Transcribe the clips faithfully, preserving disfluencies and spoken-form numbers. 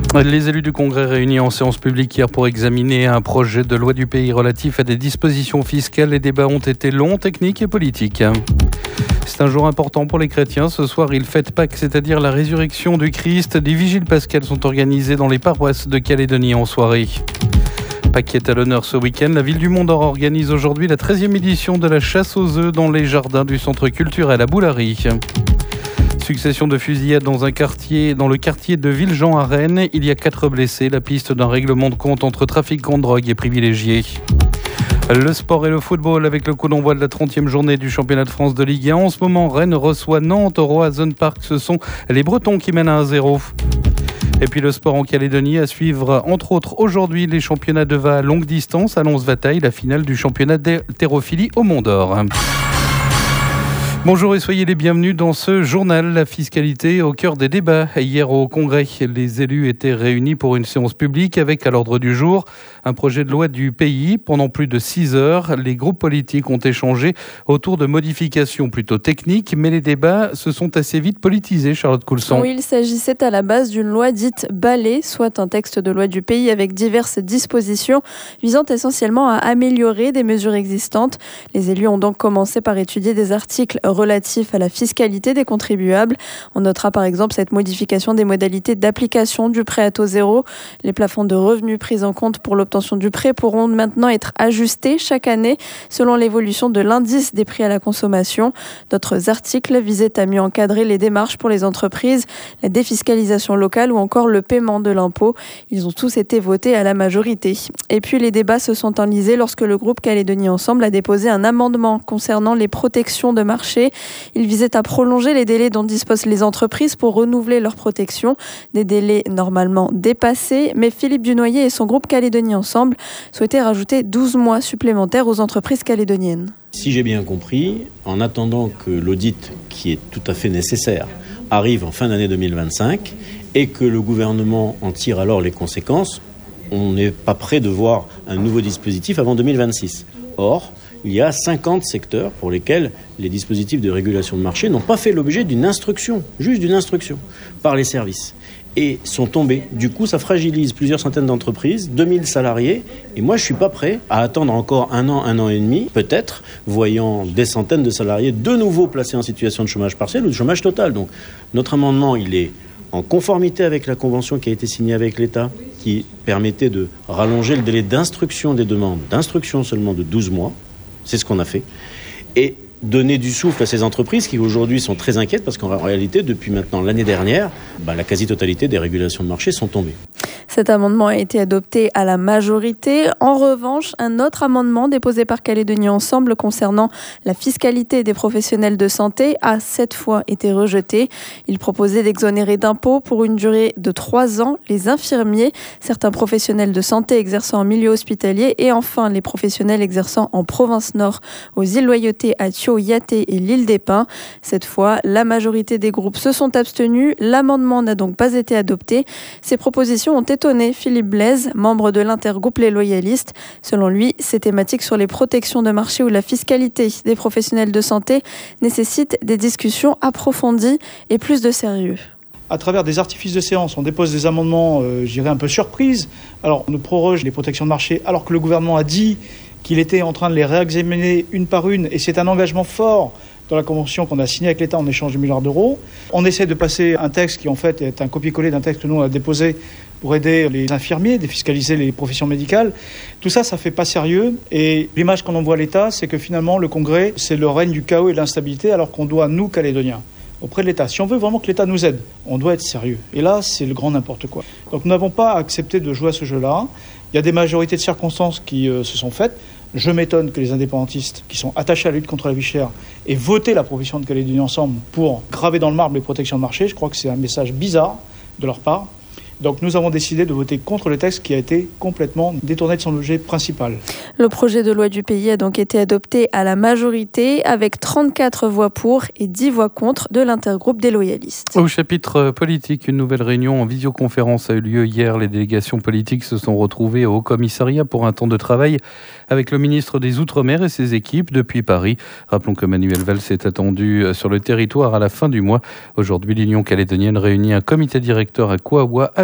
Les élus du Congrès réunis en séance publique hier pour examiner un projet de loi du pays relatif à des dispositions fiscales. Les débats ont été longs, techniques et politiques. C'est un jour important pour les chrétiens. Ce soir, ils fêtent Pâques, c'est-à-dire la résurrection du Christ. Des vigiles pascales sont organisées dans les paroisses de Calédonie en soirée. Pâques est à l'honneur ce week-end. La ville du Mont-d'Or organise aujourd'hui la treizième édition de la chasse aux œufs dans les jardins du centre culturel à Boulary. Succession de fusillades dans un quartier, dans le quartier de Villejean à Rennes. Il y a quatre blessés. La piste d'un règlement de compte entre trafiquants de drogue est privilégiée. Le sport et le football avec le coup d'envoi de la trentième journée du championnat de France de Ligue un. En ce moment, Rennes reçoit Nantes au Roazhon Park. Ce sont les Bretons qui mènent à un zéro. Et puis le sport en Calédonie à suivre, entre autres, aujourd'hui les championnats de V A à longue distance à Lons-Vataille, la finale du championnat d'haltérophilie au Mont-d'Or. Bonjour et soyez les bienvenus dans ce journal. La fiscalité au cœur des débats. Hier au Congrès, les élus étaient réunis pour une séance publique avec à l'ordre du jour un projet de loi du pays. Pendant plus de six heures, les groupes politiques ont échangé autour de modifications plutôt techniques, mais les débats se sont assez vite politisés, Charlotte Coulson. Oui, il s'agissait à la base d'une loi dite Balai, soit un texte de loi du pays avec diverses dispositions visant essentiellement à améliorer des mesures existantes. Les élus ont donc commencé par étudier des articles relatifs à la fiscalité des contribuables. On notera par exemple cette modification des modalités d'application du prêt à taux zéro. Les plafonds de revenus pris en compte pour l'obtention du prêt pourront maintenant être ajustés chaque année selon l'évolution de l'indice des prix à la consommation. D'autres articles visaient à mieux encadrer les démarches pour les entreprises, la défiscalisation locale ou encore le paiement de l'impôt. Ils ont tous été votés à la majorité. Et puis les débats se sont enlisés lorsque le groupe Calédonie Ensemble a déposé un amendement concernant les protections de marché. Il visait à prolonger les délais dont disposent les entreprises pour renouveler leur protection, des délais normalement dépassés, mais Philippe Dunoyer et son groupe Calédonie Ensemble souhaitaient rajouter douze mois supplémentaires aux entreprises calédoniennes. Si j'ai bien compris, en attendant que l'audit, qui est tout à fait nécessaire, arrive en fin d'année deux mille vingt-cinq et que le gouvernement en tire alors les conséquences, on n'est pas prêt de voir un nouveau dispositif avant deux mille vingt-six. Or, il y a cinquante secteurs pour lesquels les dispositifs de régulation de marché n'ont pas fait l'objet d'une instruction, juste d'une instruction, par les services, et sont tombés. Du coup, ça fragilise plusieurs centaines d'entreprises, deux mille salariés, et moi je ne suis pas prêt à attendre encore un an, un an et demi, peut-être, voyant des centaines de salariés de nouveau placés en situation de chômage partiel ou de chômage total. Donc notre amendement, il est en conformité avec la convention qui a été signée avec l'État, qui permettait de rallonger le délai d'instruction des demandes, d'instruction seulement de douze mois, c'est ce qu'on a fait, et donner du souffle à ces entreprises qui aujourd'hui sont très inquiètes parce qu'en réalité, depuis maintenant l'année dernière, bah, la quasi-totalité des régulations de marché sont tombées. Cet amendement a été adopté à la majorité. En revanche, un autre amendement déposé par Calédonie Ensemble concernant la fiscalité des professionnels de santé a cette fois été rejeté. Il proposait d'exonérer d'impôts pour une durée de trois ans les infirmiers, certains professionnels de santé exerçant en milieu hospitalier et enfin les professionnels exerçant en province nord aux îles Loyauté, à Thio, Yaté et l'île des Pins. Cette fois, la majorité des groupes se sont abstenus. L'amendement n'a donc pas été adopté. Ces propositions ont étonné Philippe Blaise, membre de l'intergroupe Les Loyalistes. Selon lui, ces thématiques sur les protections de marché ou la fiscalité des professionnels de santé nécessitent des discussions approfondies et plus de sérieux. À travers des artifices de séance, on dépose des amendements, euh, je dirais un peu surprises. Alors, on nous proroge les protections de marché alors que le gouvernement a dit qu'il était en train de les réexaminer une par une, et c'est un engagement fort dans la convention qu'on a signée avec l'État en échange de milliards d'euros. On essaie de passer un texte qui en fait est un copier-coller d'un texte que nous on a déposé pour aider les infirmiers, défiscaliser les professions médicales. Tout ça, ça fait pas sérieux, et l'image qu'on envoie à l'État, c'est que finalement le Congrès, c'est le règne du chaos et de l'instabilité, alors qu'on doit, nous, Calédoniens, auprès de l'État. Si on veut vraiment que l'État nous aide, on doit être sérieux. Et là, c'est le grand n'importe quoi. Donc nous n'avons pas accepté de jouer à ce jeu-là. Il y a des majorités de circonstances qui euh, se sont faites. Je m'étonne que les indépendantistes, qui sont attachés à la lutte contre la vie chère, aient voté la proposition de Calédonie Ensemble pour graver dans le marbre les protections de marché. Je crois que c'est un message bizarre de leur part. Donc nous avons décidé de voter contre le texte qui a été complètement détourné de son objet principal. Le projet de loi du pays a donc été adopté à la majorité avec trente-quatre voix pour et dix voix contre de l'intergroupe des loyalistes. Au chapitre politique, une nouvelle réunion en visioconférence a eu lieu hier. Les délégations politiques se sont retrouvées au Haut-Commissariat pour un temps de travail avec le ministre des Outre-mer et ses équipes depuis Paris. Rappelons que Manuel Valls est attendu sur le territoire à la fin du mois. Aujourd'hui, l'Union calédonienne réunit un comité directeur à Coaoua à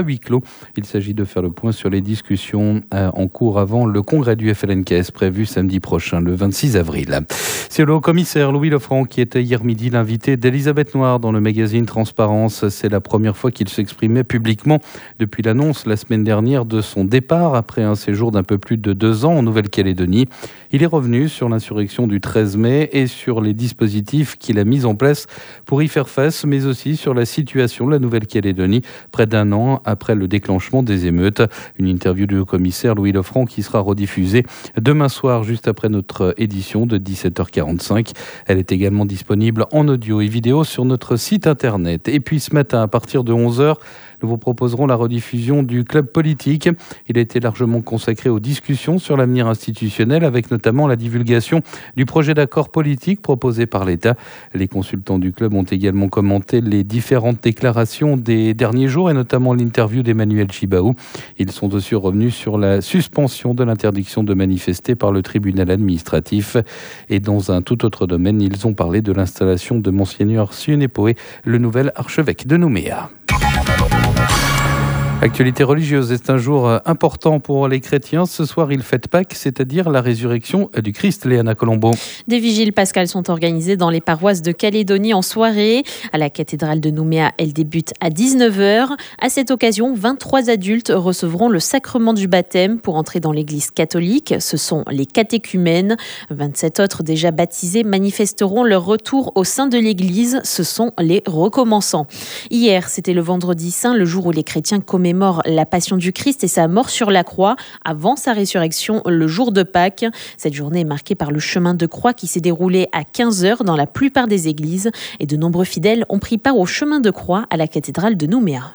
huis clos. Il s'agit de faire le point sur les discussions en cours avant le congrès du F L N K S prévu samedi prochain, le vingt-six avril. C'est le haut-commissaire Louis Lefranc qui était hier midi l'invité d'Elisabeth Noir dans le magazine Transparence. C'est la première fois qu'il s'exprimait publiquement depuis l'annonce la semaine dernière de son départ après un séjour d'un peu plus de deux ans en Nouvelle-Calédonie. Il est revenu sur l'insurrection du treize mai et sur les dispositifs qu'il a mis en place pour y faire face, mais aussi sur la situation de la Nouvelle-Calédonie près d'un an après le déclenchement des émeutes. Une interview du haut-commissaire Louis Lefranc qui sera rediffusée demain soir juste après notre édition de dix-sept heures quarante-cinq. Elle est également disponible en audio et vidéo sur notre site internet. Et puis ce matin à partir de onze heures, nous vous proposerons la rediffusion du Club Politique. Il a été largement consacré aux discussions sur l'avenir institutionnel avec notamment la divulgation du projet d'accord politique proposé par l'État. Les consultants du club ont également commenté les différentes déclarations des derniers jours et notamment l'interview d'Emmanuel Chibaou. Ils sont aussi revenus sur la suspension de l'interdiction de manifester par le tribunal administratif. Et dans un tout autre domaine, ils ont parlé de l'installation de Monseigneur Sionepoé, le nouvel archevêque de Nouméa. Actualité religieuse, c'est un jour important pour les chrétiens. Ce soir, ils fêtent Pâques, c'est-à-dire la résurrection du Christ. Léana Colombo. Des vigiles pascales sont organisées dans les paroisses de Calédonie en soirée. À la cathédrale de Nouméa, elle débute à dix-neuf heures. À cette occasion, vingt-trois adultes recevront le sacrement du baptême pour entrer dans l'église catholique. Ce sont les catéchumènes. vingt-sept autres déjà baptisés manifesteront leur retour au sein de l'église. Ce sont les recommençants. Hier, c'était le vendredi saint, le jour où les chrétiens commémorent la passion du Christ et sa mort sur la croix avant sa résurrection le jour de Pâques. Cette journée est marquée par le chemin de croix qui s'est déroulé à quinze heures dans la plupart des églises et de nombreux fidèles ont pris part au chemin de croix à la cathédrale de Nouméa.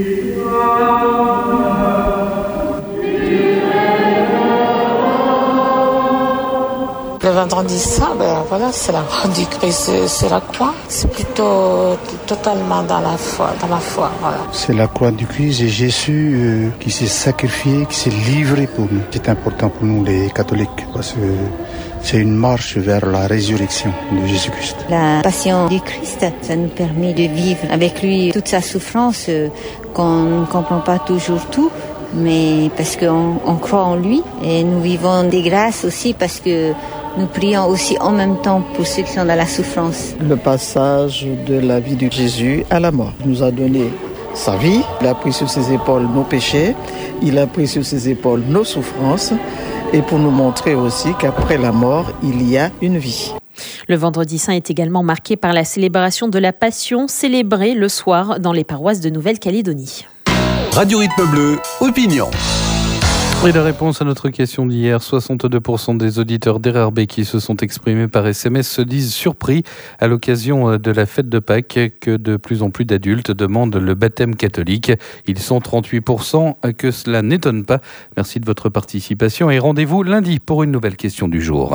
Le vendredi saint, ben voilà, c'est la croix du Christ, c'est la croix. C'est plutôt totalement dans la foi, dans la foi, voilà. C'est la croix du Christ et Jésus euh, qui s'est sacrifié, qui s'est livré pour nous. C'est important pour nous les catholiques parce que c'est une marche vers la résurrection de Jésus-Christ. La passion du Christ, ça nous permet de vivre avec lui toute sa souffrance, euh, qu'on ne comprend pas toujours tout, mais parce qu'on on croit en lui et nous vivons des grâces aussi parce que nous prions aussi en même temps pour ceux qui sont dans la souffrance. Le passage de la vie de Jésus à la mort. Il nous a donné sa vie, il a pris sur ses épaules nos péchés, il a pris sur ses épaules nos souffrances et pour nous montrer aussi qu'après la mort, il y a une vie. Le vendredi saint est également marqué par la célébration de la Passion célébrée le soir dans les paroisses de Nouvelle-Calédonie. Radio Rythme Bleu, opinion. Et la réponse à notre question d'hier, soixante-deux pour cent des auditeurs d'R R B qui se sont exprimés par S M S se disent surpris à l'occasion de la fête de Pâques que de plus en plus d'adultes demandent le baptême catholique. Ils sont trente-huit pour cent, que cela n'étonne pas. Merci de votre participation et rendez-vous lundi pour une nouvelle question du jour.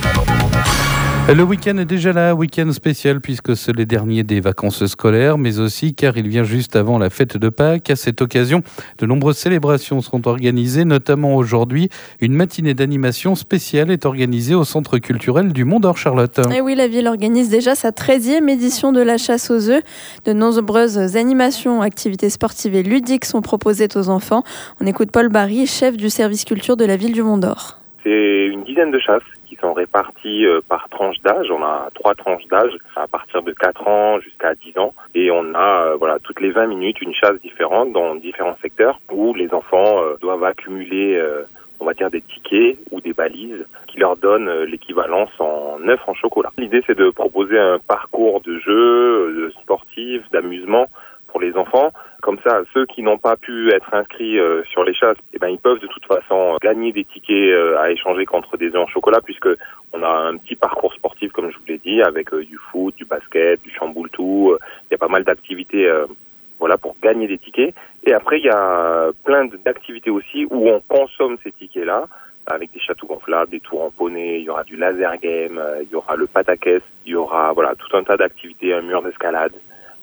Le week-end est déjà là, week-end spécial puisque c'est les derniers des vacances scolaires, mais aussi car il vient juste avant la fête de Pâques. À cette occasion, de nombreuses célébrations seront organisées, notamment aujourd'hui. Une matinée d'animation spéciale est organisée au Centre culturel du Mont d'Or, Charlotte. Et oui, la ville organise déjà sa treizième édition de la chasse aux œufs. De nombreuses animations, activités sportives et ludiques sont proposées aux enfants. On écoute Paul Barry, chef du service culture de la ville du Mont d'Or. C'est une dizaine de chasses qui sont réparties par tranche d'âge. On a trois tranches d'âge, à partir de quatre ans jusqu'à dix ans. Et on a, voilà, toutes les vingt minutes, une chasse différente dans différents secteurs où les enfants doivent accumuler, on va dire, des tickets ou des balises qui leur donnent l'équivalence en œufs en chocolat. L'idée, c'est de proposer un parcours de jeux, de sportifs, d'amusement pour les enfants. Comme ça, ceux qui n'ont pas pu être inscrits euh, sur les chasses, eh ben, ils peuvent de toute façon gagner des tickets euh, à échanger contre des œufs en chocolat, puisque on a un petit parcours sportif, comme je vous l'ai dit, avec euh, du foot, du basket, du chamboule-tout. Euh, il y a pas mal d'activités, euh, voilà, pour gagner des tickets. Et après, il y a plein d'activités aussi où on consomme ces tickets-là, avec des châteaux gonflables, des tours en poney, il y aura du laser game, euh, il y aura le pataquès, il y aura, voilà, tout un tas d'activités, un mur d'escalade.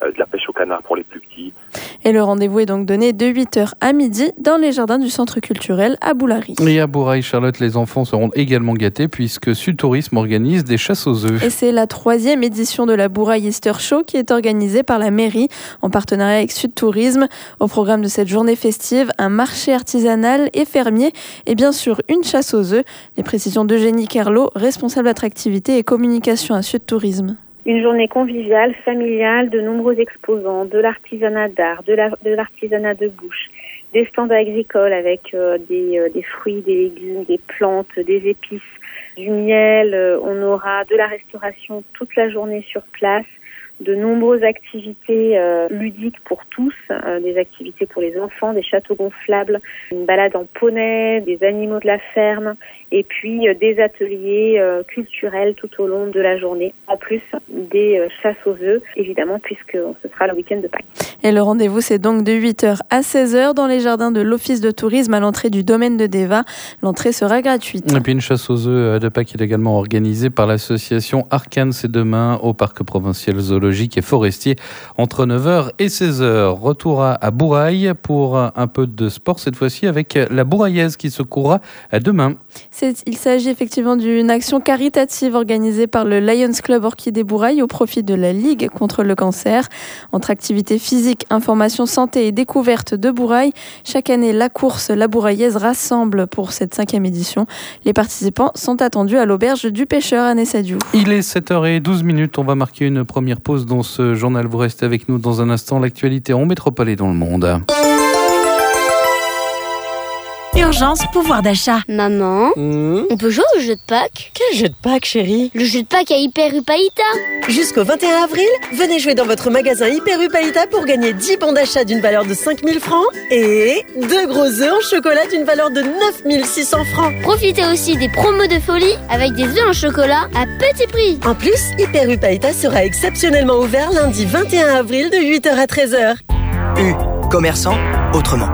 euh, de la pêche au canard pour les plus petits. Et le rendez-vous est donc donné de huit heures à midi dans les jardins du centre culturel à Boulary. Et à Bourail, Charlotte, les enfants seront également gâtés puisque Sud Tourisme organise des chasses aux œufs. Et c'est la troisième édition de la Bourail Easter Show qui est organisée par la mairie en partenariat avec Sud Tourisme. Au programme de cette journée festive, un marché artisanal et fermier et bien sûr une chasse aux œufs. Les précisions d'Eugénie Kerlot, responsable attractivité et communication à Sud Tourisme. Une journée conviviale, familiale, de nombreux exposants, de l'artisanat d'art, de, la, de l'artisanat de bouche, des stands agricoles avec euh, des, euh, des fruits, des légumes, des plantes, des épices, du miel. Euh, on aura de la restauration toute la journée sur place, de nombreuses activités euh, ludiques pour tous, euh, des activités pour les enfants, des châteaux gonflables, une balade en poney, des animaux de la ferme, et puis euh, des ateliers euh, culturels tout au long de la journée, en plus des euh, chasses aux œufs, évidemment, puisque ce sera le week-end de Pâques. Et le rendez-vous, c'est donc de huit heures à seize heures dans les jardins de l'Office de tourisme à l'entrée du domaine de Deva. L'entrée sera gratuite. Et puis une chasse aux œufs de Pâques est également organisée par l'association Arcane, c'est demain au parc provincial zoologique et forestier entre neuf heures et seize heures. Retour à, à Bourail pour un peu de sport cette fois-ci avec la Bouraillaise qui se courra demain. C'est, il s'agit effectivement d'une action caritative organisée par le Lions Club Orchidée Bourail au profit de la Ligue contre le cancer. Entre activités physiques, information santé et découverte de Bourail, chaque année la course La Bouraillaise rassemble pour cette cinquième édition. Les participants sont attendus à l'auberge du pêcheur à Nessadiou. Il est sept heures douze, on va marquer une première pause dans ce journal. Vous restez avec nous dans un instant. L'actualité en métropole et dans le monde. Urgence, pouvoir d'achat. Maman, mmh. on peut jouer au jeu de Pâques? Quel jeu de Pâques, chérie? Le jeu de Pâques à Hyper Upaïta. Jusqu'au vingt et un avril, venez jouer dans votre magasin Hyper Upaïta pour gagner dix bons d'achat d'une valeur de cinq mille francs et deux gros œufs en chocolat d'une valeur de neuf mille six cents francs. Profitez aussi des promos de folie avec des œufs en chocolat à petit prix. En plus, Hyper Upaïta sera exceptionnellement ouvert lundi vingt et un avril de huit heures à treize heures. U, commerçant, autrement.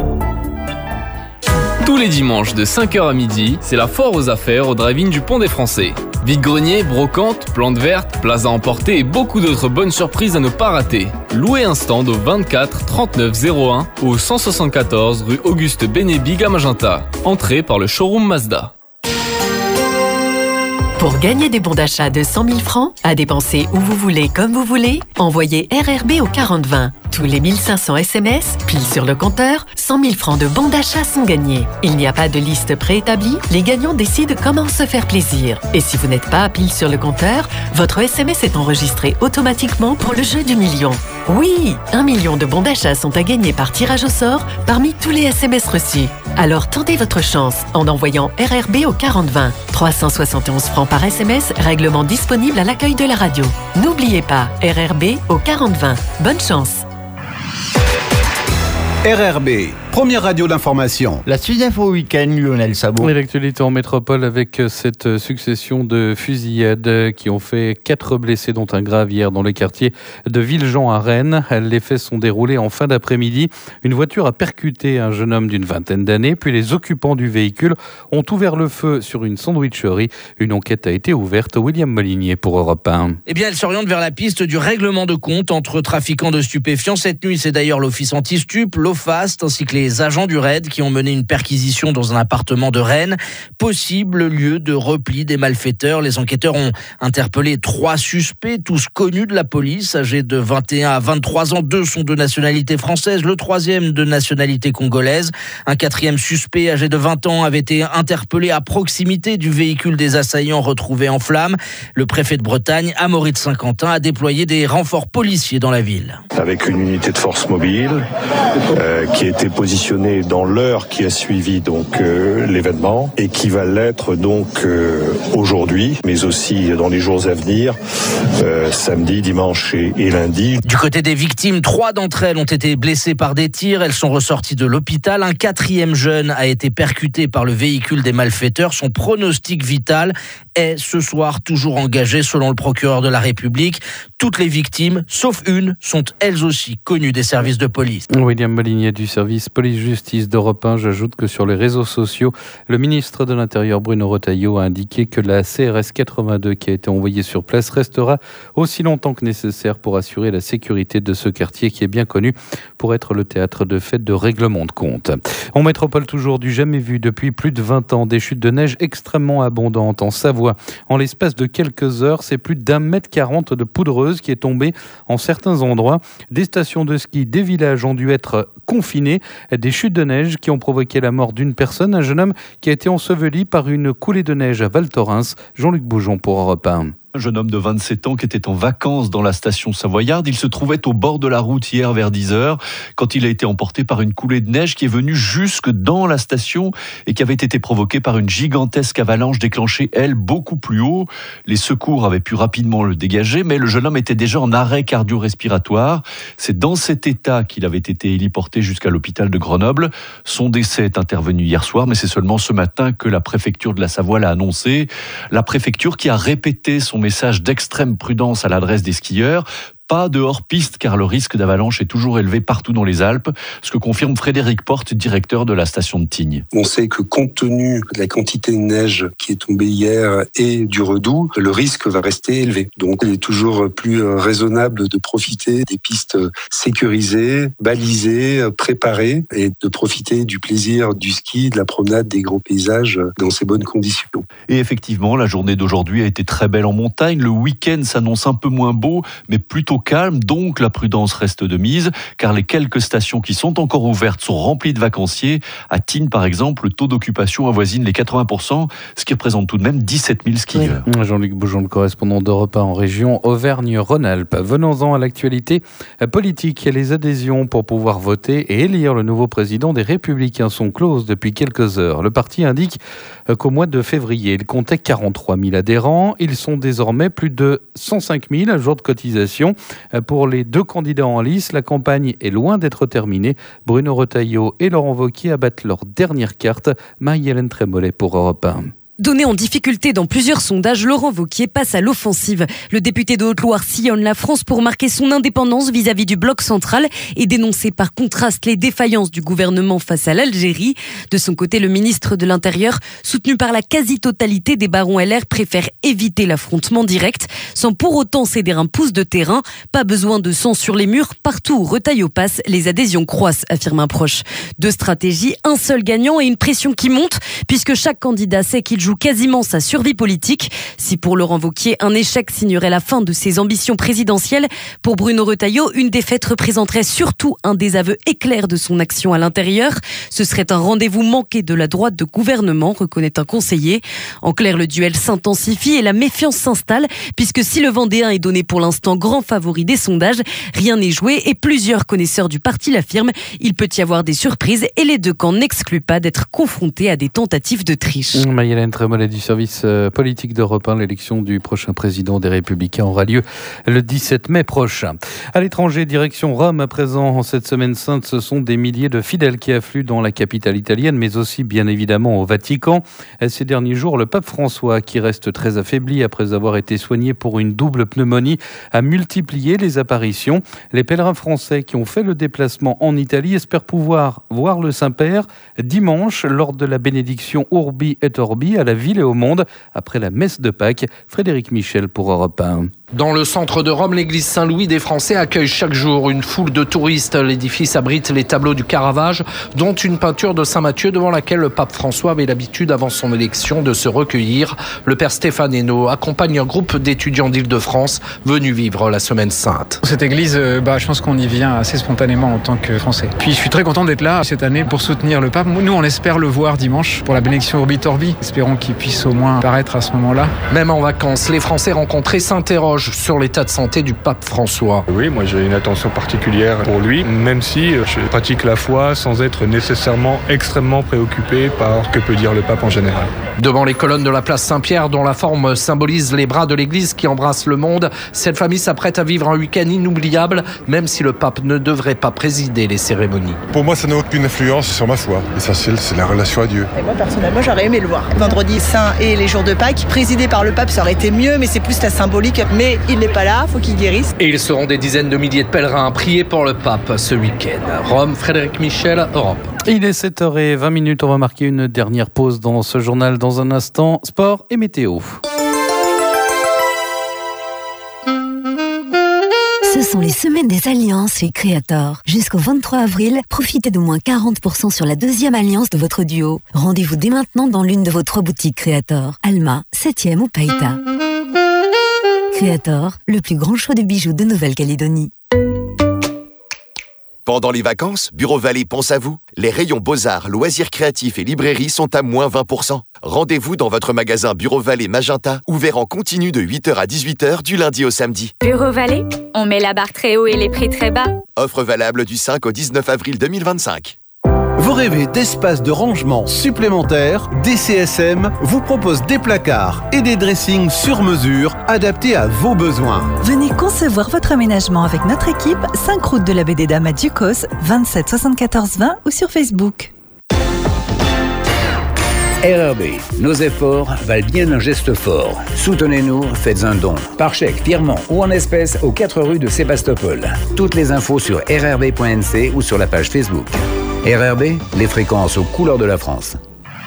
Tous les dimanches de cinq heures à midi, c'est la foire aux affaires au drive-in du Pont des Français. Vide-grenier, brocante, plantes vertes, plaza emporté et beaucoup d'autres bonnes surprises à ne pas rater. Louez un stand au vingt-quatre trente-neuf zéro un ou au cent soixante-quatorze rue Auguste Bénébig à Magenta. Entrée par le showroom Mazda. Pour gagner des bons d'achat de cent mille francs, à dépenser où vous voulez, comme vous voulez, envoyez R R B au quarante vingt. Tous les mille cinq cents S M S, pile sur le compteur, cent mille francs de bons d'achat sont gagnés. Il n'y a pas de liste préétablie, les gagnants décident comment se faire plaisir. Et si vous n'êtes pas à pile sur le compteur, votre S M S est enregistré automatiquement pour le jeu du million. Oui, un million de bons d'achat sont à gagner par tirage au sort parmi tous les S M S reçus. Alors tentez votre chance en envoyant R R B au quarante vingt. trois cent soixante et onze francs par S M S, règlement disponible à l'accueil de la radio. N'oubliez pas, R R B au quarante vingt. Bonne chance. R R B, première radio d'information. La suite d'info week-end, Lionel Sabot. Et l'actualité en métropole avec cette succession de fusillades qui ont fait quatre blessés, dont un grave hier dans les quartiers de Villejean à Rennes. Les faits sont déroulés en fin d'après-midi. Une voiture a percuté un jeune homme d'une vingtaine d'années, puis les occupants du véhicule ont ouvert le feu sur une sandwicherie. Une enquête a été ouverte. William Molinier pour Europe un. Eh bien, elle s'oriente vers la piste du règlement de compte entre trafiquants de stupéfiants. Cette nuit, c'est d'ailleurs l'Office anti-stup, l'OFAST, ainsi que les agents du R A I D qui ont mené une perquisition dans un appartement de Rennes. Possible lieu de repli des malfaiteurs. Les enquêteurs ont interpellé trois suspects, tous connus de la police, âgés de vingt et un à vingt-trois ans. Deux sont de nationalité française, le troisième de nationalité congolaise. Un quatrième suspect, âgé de vingt ans, avait été interpellé à proximité du véhicule des assaillants retrouvé en flammes. Le préfet de Bretagne, Amaury de Saint-Quentin, a déployé des renforts policiers dans la ville. Avec une unité de force mobile euh, qui a été positionnée dans l'heure qui a suivi donc euh, l'événement et qui va l'être donc euh, aujourd'hui, mais aussi dans les jours à venir, euh, samedi, dimanche et, et lundi. Du côté des victimes, trois d'entre elles ont été blessées par des tirs. Elles sont ressorties de l'hôpital. Un quatrième jeune a été percuté par le véhicule des malfaiteurs. Son pronostic vital est ce soir toujours engagé selon le procureur de la République. Toutes les victimes, sauf une, sont elles aussi connues des services de police. William Molinier du service police-justice d'Europe un. J'ajoute que sur les réseaux sociaux, le ministre de l'Intérieur Bruno Retailleau a indiqué que la C R S quatre-vingt-deux qui a été envoyée sur place restera aussi longtemps que nécessaire pour assurer la sécurité de ce quartier qui est bien connu pour être le théâtre de fêtes de règlement de compte. En métropole, toujours du jamais vu depuis plus de vingt ans, des chutes de neige extrêmement abondantes en Savoie. En l'espace de quelques heures, c'est plus d'un mètre quarante de poudreuse qui est tombée en certains endroits. Des stations de ski, des villages ont dû être confinés. Des chutes de neige qui ont provoqué la mort d'une personne, un jeune homme qui a été enseveli par une coulée de neige à Val Thorens. Jean-Luc Boujon pour Europe un. Un jeune homme de vingt-sept ans qui était en vacances dans la station savoyarde. Il se trouvait au bord de la route hier vers dix heures quand il a été emporté par une coulée de neige qui est venue jusque dans la station et qui avait été provoquée par une gigantesque avalanche déclenchée, elle, beaucoup plus haut. Les secours avaient pu rapidement le dégager, mais le jeune homme était déjà en arrêt cardio-respiratoire. C'est dans cet état qu'il avait été héliporté jusqu'à l'hôpital de Grenoble. Son décès est intervenu hier soir, mais c'est seulement ce matin que la préfecture de la Savoie l'a annoncé. La préfecture qui a répété son message d'extrême prudence à l'adresse des skieurs. Pas de hors-piste car le risque d'avalanche est toujours élevé partout dans les Alpes, ce que confirme Frédéric Porte, directeur de la station de Tignes. On sait que compte tenu de la quantité de neige qui est tombée hier et du redout, le risque va rester élevé. Donc il est toujours plus raisonnable de profiter des pistes sécurisées, balisées, préparées et de profiter du plaisir du ski, de la promenade, des grands paysages dans ces bonnes conditions. Et effectivement, la journée d'aujourd'hui a été très belle en montagne. Le week-end s'annonce un peu moins beau, mais plutôt calme, donc la prudence reste de mise, car les quelques stations qui sont encore ouvertes sont remplies de vacanciers. À Tignes, par exemple, le taux d'occupation avoisine les quatre-vingts pour cent, ce qui représente tout de même dix-sept mille skieurs. Oui. Jean-Luc Boujon, le correspondant d'Europe un en région Auvergne-Rhône-Alpes. Venons-en à l'actualité politique. Les adhésions pour pouvoir voter et élire le nouveau président des Républicains sont closes depuis quelques heures. Le parti indique qu'au mois de février, il comptait quarante-trois mille adhérents. Ils sont désormais plus de cent cinq mille à jour de cotisation. Pour les deux candidats en lice, la campagne est loin d'être terminée. Bruno Retailleau et Laurent Wauquiez abattent leur dernière carte. Marie-Hélène Trémollet pour Europe un. Donné en difficulté dans plusieurs sondages, Laurent Wauquiez passe à l'offensive. Le député de Haute-Loire sillonne la France pour marquer son indépendance vis-à-vis du bloc central et dénoncer par contraste les défaillances du gouvernement face à l'Algérie. De son côté, le ministre de l'Intérieur, soutenu par la quasi-totalité des barons L R, préfère éviter l'affrontement direct, sans pour autant céder un pouce de terrain. Pas besoin de sang sur les murs, partout où Retailleau passe, les adhésions croissent, affirme un proche. Deux stratégies, un seul gagnant et une pression qui monte, puisque chaque candidat sait qu'il joue quasiment sa survie politique. Si pour Laurent Wauquiez, un échec signerait la fin de ses ambitions présidentielles, pour Bruno Retailleau, une défaite représenterait surtout un désaveu éclair de son action à l'intérieur. Ce serait un rendez-vous manqué de la droite de gouvernement, reconnaît un conseiller. En clair, le duel s'intensifie et la méfiance s'installe, puisque si le Vendéen est donné pour l'instant grand favori des sondages, rien n'est joué et plusieurs connaisseurs du parti l'affirment. Il peut y avoir des surprises et les deux camps n'excluent pas d'être confrontés à des tentatives de triche. Marie-Hélène Trémollet du service politique d'Europe un. L'élection du prochain président des Républicains aura lieu le dix-sept mai prochain. À l'étranger, direction Rome à présent. En cette semaine sainte, ce sont des milliers de fidèles qui affluent dans la capitale italienne, mais aussi bien évidemment au Vatican. Ces derniers jours, le pape François, qui reste très affaibli après avoir été soigné pour une double pneumonie, a multiplié les apparitions. Les pèlerins français qui ont fait le déplacement en Italie espèrent pouvoir voir le Saint-Père dimanche lors de la bénédiction Urbi et Orbi à la ville et au monde, après la messe de Pâques. Frédéric Michel pour Europe un. Dans le centre de Rome, l'église Saint-Louis des Français accueille chaque jour une foule de touristes. L'édifice abrite les tableaux du Caravage, dont une peinture de Saint Matthieu devant laquelle le pape François avait l'habitude avant son élection de se recueillir. Le père Stéphane Hénaud accompagne un groupe d'étudiants d'Île-de-France venus vivre la Semaine Sainte. Cette église, bah, je pense qu'on y vient assez spontanément en tant que Français. Puis je suis très content d'être là cette année pour soutenir le pape. Nous, on espère le voir dimanche pour la bénédiction Urbi et Orbi. Espérons qu'il puisse au moins paraître à ce moment-là. Même en vacances, les Français rencontrés s'interrogent sur l'état de santé du pape François. Oui, moi j'ai une attention particulière pour lui, même si je pratique la foi sans être nécessairement extrêmement préoccupé par ce que peut dire le pape en général. Devant les colonnes de la place Saint-Pierre, dont la forme symbolise les bras de l'église qui embrasse le monde, cette famille s'apprête à vivre un week-end inoubliable, même si le pape ne devrait pas présider les cérémonies. Pour moi, ça n'a aucune influence sur ma foi. L'essentiel, c'est la relation à Dieu. Et moi, personnellement, j'aurais aimé le voir. Vendredi saint et les jours de Pâques, présidé par le pape, ça aurait été mieux, mais c'est plus la symbolique. Mais Mais il n'est pas là, faut qu'il guérisse. Et ils seront des dizaines de milliers de pèlerins à prier pour le pape ce week-end. Rome, Frédéric Michel, Europe. Il est sept heures vingt, on va marquer une dernière pause dans ce journal. Dans un instant, sport et météo. Ce sont les semaines des alliances chez Creator. Jusqu'au vingt-trois avril, profitez d'au moins quarante pour cent sur la deuxième alliance de votre duo. Rendez-vous dès maintenant dans l'une de vos trois boutiques Creator. Alma, septième ou Païta. Creator, le plus grand choix de bijoux de Nouvelle-Calédonie. Pendant les vacances, Bureau Vallée pense à vous. Les rayons Beaux-Arts, Loisirs Créatifs et Librairies sont à moins vingt pour cent. Rendez-vous dans votre magasin Bureau Vallée Magenta, ouvert en continu de huit heures à dix-huit heures du lundi au samedi. Bureau Vallée, on met la barre très haut et les prix très bas. Offre valable du cinq au dix-neuf avril deux mille vingt-cinq. Vous rêvez d'espace de rangement supplémentaires? D C S M vous propose des placards et des dressings sur mesure adaptés à vos besoins. Venez concevoir votre aménagement avec notre équipe, cinq route de la Baie des Dames à Ducos, vingt-sept soixante-quatorze vingt ou sur Facebook. R R B, nos efforts valent bien un geste fort. Soutenez-nous, faites un don. Par chèque, virement ou en espèces aux quatre rues de Sébastopol. Toutes les infos sur r r b point n c ou sur la page Facebook. R R B, les fréquences aux couleurs de la France.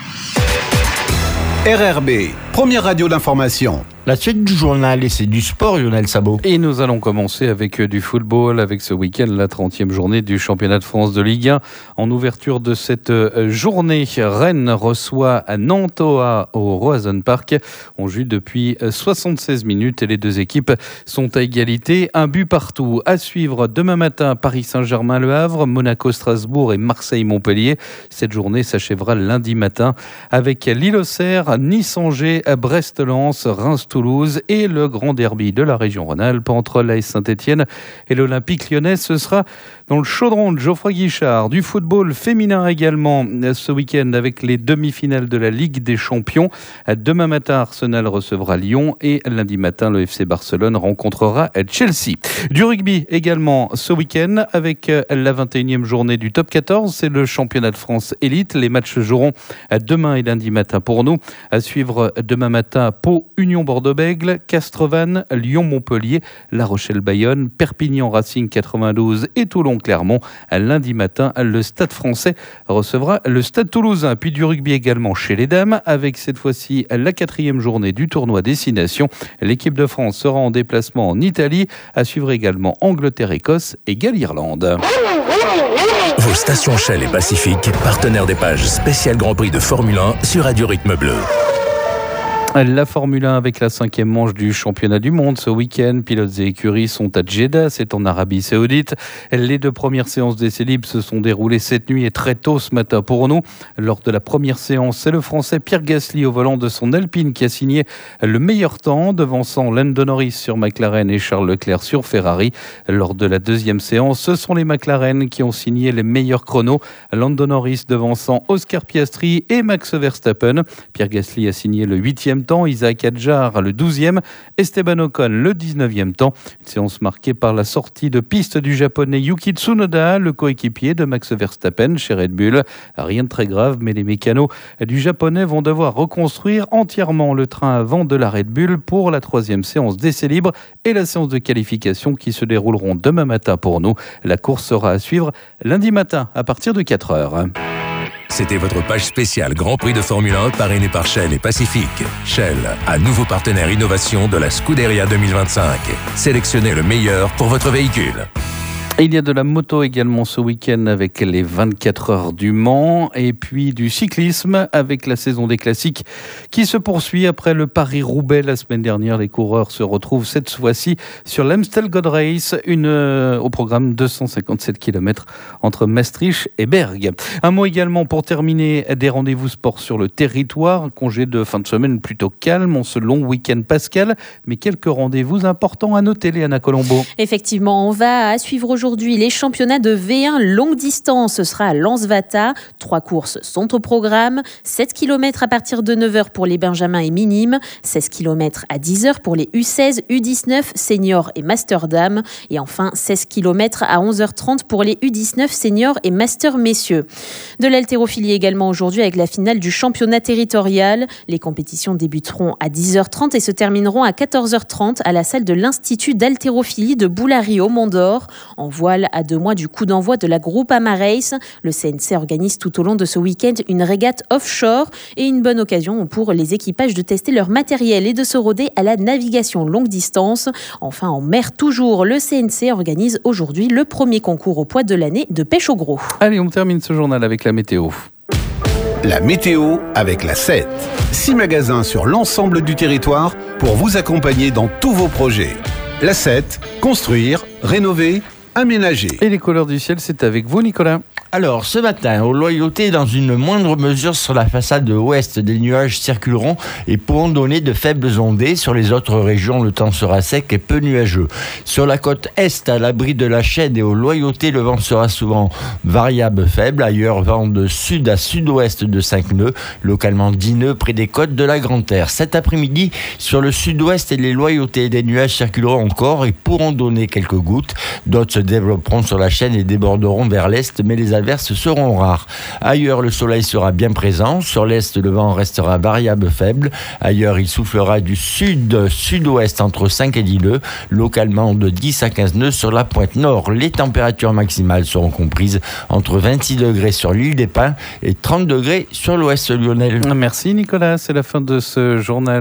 R R B, première radio d'information. La suite du journal, et c'est du sport, Lionel Sabot. Et nous allons commencer avec du football, avec ce week-end, la trentième journée du championnat de France de Ligue un. En ouverture de cette journée, Rennes reçoit Nantoa au Roazhon Park. On joue depuis soixante-seize minutes et les deux équipes sont à égalité. Un but partout. À suivre demain matin, Paris Saint-Germain-Le Havre, Monaco-Strasbourg et Marseille-Montpellier. Cette journée s'achèvera lundi matin avec Lille-Auxerre, Nice-Angers, Brest-Lens, Reims-Toulouse et le grand derby de la région Rhône-Alpes entre l'A S Saint-Étienne et l'Olympique Lyonnais. Ce sera dans le chaudron de Geoffroy Guichard. Du football féminin également ce week-end avec les demi-finales de la Ligue des Champions. Demain matin, Arsenal recevra Lyon et lundi matin, le F C Barcelone rencontrera Chelsea. Du rugby également ce week-end avec la vingt et unième journée du top quatorze. C'est le championnat de France élite. Les matchs joueront demain et lundi matin pour nous. À suivre demain matin, Pau, Union Bordeaux-Bègles, Castrevannes, Lyon-Montpellier, La Rochelle-Bayonne, Perpignan-Racing quatre-vingt-douze et Toulon-Clermont. Lundi matin, le Stade français recevra le Stade toulousain. Puis du rugby également chez les dames avec cette fois-ci la quatrième journée du tournoi Destination. L'équipe de France sera en déplacement en Italie. À suivre également Angleterre-Écosse et Galles-Irlande. Vos stations Shell et Pacifique, partenaires des pages spéciales Grand Prix de Formule un sur Radio Rythme Bleu. La Formule un avec la cinquième manche du championnat du monde ce week-end. Pilotes et écuries sont à Jeddah, c'est en Arabie Saoudite. Les deux premières séances d'essais libres se sont déroulées cette nuit et très tôt ce matin pour nous. Lors de la première séance, c'est le Français Pierre Gasly au volant de son Alpine qui a signé le meilleur temps, devançant Lando Norris sur McLaren et Charles Leclerc sur Ferrari. Lors de la deuxième séance, ce sont les McLaren qui ont signé les meilleurs chronos. Lando Norris devançant Oscar Piastri et Max Verstappen. Pierre Gasly a signé le huitième temps, Isaac Hadjar le douzième, Esteban Ocon le dix-neuvième temps. Une séance marquée par la sortie de piste du japonais Yuki Tsunoda, le coéquipier de Max Verstappen chez Red Bull. Rien de très grave, mais les mécanos du japonais vont devoir reconstruire entièrement le train avant de la Red Bull pour la troisième séance d'essais libres et la séance de qualification qui se dérouleront demain matin pour nous. La course sera à suivre lundi matin à partir de quatre heures. C'était votre page spéciale Grand Prix de Formule un parrainée par Shell et Pacifique. Shell, à nouveau partenaire innovation de la Scuderia deux mille vingt-cinq. Sélectionnez le meilleur pour votre véhicule. Il y a de la moto également ce week-end avec les vingt-quatre heures du Mans et puis du cyclisme avec la saison des classiques qui se poursuit après le Paris-Roubaix la semaine dernière. Les coureurs se retrouvent cette fois-ci sur l'Amstel Gold Race, une, euh, au programme deux cent cinquante-sept kilomètres entre Maastricht et Bergue. Un mot également pour terminer des rendez-vous sport sur le territoire. Congé de fin de semaine plutôt calme en ce long week-end pascal, mais quelques rendez-vous importants à noter, Léana Colombo. Effectivement, on va à suivre aujourd'hui aujourd'hui les championnats de V un longue distance. Ce sera à Lens-Vata. Trois courses sont au programme. sept kilomètres à partir de neuf heures pour les benjamins et minimes. seize kilomètres à dix heures pour les U seize, U dix-neuf, seniors et master dames. Et enfin, seize kilomètres à onze heures trente pour les U dix-neuf, seniors et master messieurs. De l'haltérophilie également aujourd'hui avec la finale du championnat territorial. Les compétitions débuteront à dix heures trente et se termineront à quatorze heures trente à la salle de l'Institut d'haltérophilie de Boulary au Mont-d'Or. En voile, à deux mois du coup d'envoi de la Groupama Race, le C N C organise tout au long de ce week-end une régate offshore et une bonne occasion pour les équipages de tester leur matériel et de se roder à la navigation longue distance. Enfin, en mer toujours, le C N C organise aujourd'hui le premier concours au poids de l'année de pêche au gros. Allez, on termine ce journal avec la météo. La météo avec la sept. Six magasins sur l'ensemble du territoire pour vous accompagner dans tous vos projets. La sept, construire, rénover, aménager. Et les couleurs du ciel, c'est avec vous, Nicolas. Alors, ce matin, aux Loyautés, dans une moindre mesure sur la façade ouest, des nuages circuleront et pourront donner de faibles ondées. Sur les autres régions, le temps sera sec et peu nuageux. Sur la côte est, à l'abri de la Chaîne et aux Loyautés, le vent sera souvent variable faible. Ailleurs, vent de sud à sud-ouest de cinq nœuds, localement dix nœuds près des côtes de la Grande-Terre. Cet après-midi, sur le sud-ouest et les Loyautés, des nuages circuleront encore et pourront donner quelques gouttes. D'autres se développeront sur la Chaîne et déborderont vers l'est, mais les averses seront rares. Ailleurs, le soleil sera bien présent. Sur l'est, le vent restera variable faible. Ailleurs, il soufflera du sud-sud-ouest entre cinq et dix nœuds, localement de dix à quinze nœuds sur la pointe nord. Les températures maximales seront comprises entre vingt-six degrés sur l'île des Pins et trente degrés sur l'ouest lyonnais. Merci Nicolas, c'est la fin de ce journal.